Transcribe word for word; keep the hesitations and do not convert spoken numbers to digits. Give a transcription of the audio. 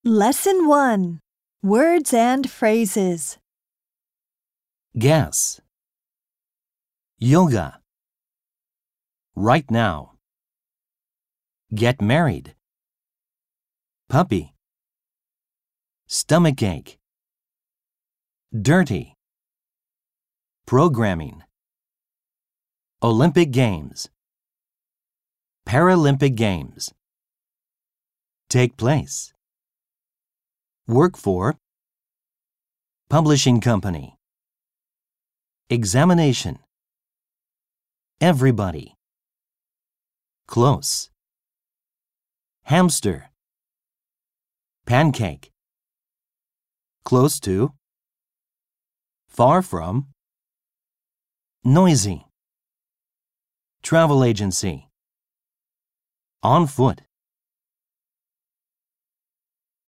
Lesson one. Words and phrases. Guess. Yoga. Right now. Get married. Puppy. Stomachache. Dirty. Programming. Olympic Games. Paralympic Games. Take place. Work for. Publishing company. Examination. Everybody. Close. Hamster. Pancake. Close to. Far from. Noisy. Travel agency. On foot.